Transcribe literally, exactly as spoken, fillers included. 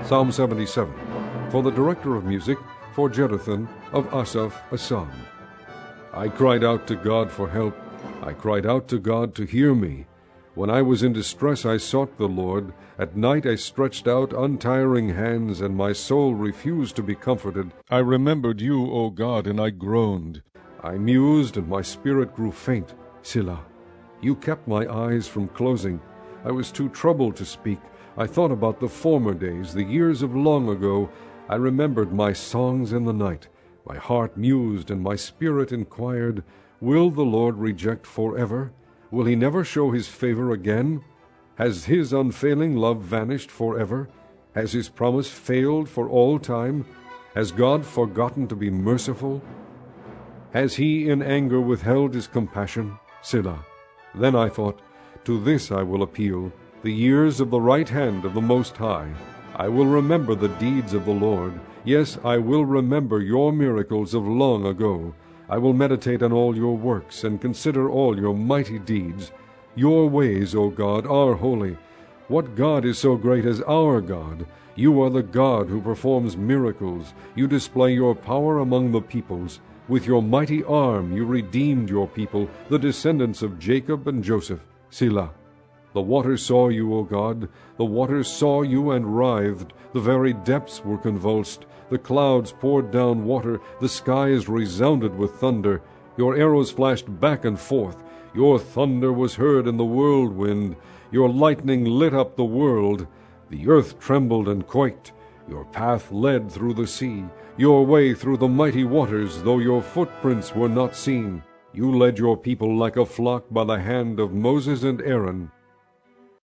Psalm seventy-seven. For the director of music, for Jeduthun, of Asaph, a psalm. I cried out to God for help. I cried out to God to hear me. When I was in distress, I sought the Lord. At night I stretched out untiring hands, and my soul refused to be comforted. I remembered you, O God, and I groaned. I mused, and my spirit grew faint. Selah. You kept my eyes from closing. I was too troubled to speak. I thought about the former days, the years of long ago. I remembered my songs in the night. My heart mused, and my spirit inquired, Will the Lord reject forever? Will he never show his favor again? Has his unfailing love vanished forever? Has his promise failed for all time? Has God forgotten to be merciful? Has he in anger withheld his compassion? Selah. Then I thought, To this I will appeal, the years of the right hand of the Most High. I will remember the deeds of the Lord. Yes, I will remember your miracles of long ago. I will meditate on all your works, and consider all your mighty deeds. Your ways, O God, are holy. What God is so great as our God? You are the God who performs miracles. You display your power among the peoples. With your mighty arm you redeemed your people, the descendants of Jacob and Joseph. Selah. The waters saw you, O God. The waters saw you and writhed. The very depths were convulsed. The clouds poured down water. The skies resounded with thunder. Your arrows flashed back and forth. Your thunder was heard in the whirlwind. Your lightning lit up the world. The earth trembled and quaked. Your path led through the sea, your way through the mighty waters, though your footprints were not seen. You led your people like a flock by the hand of Moses and Aaron.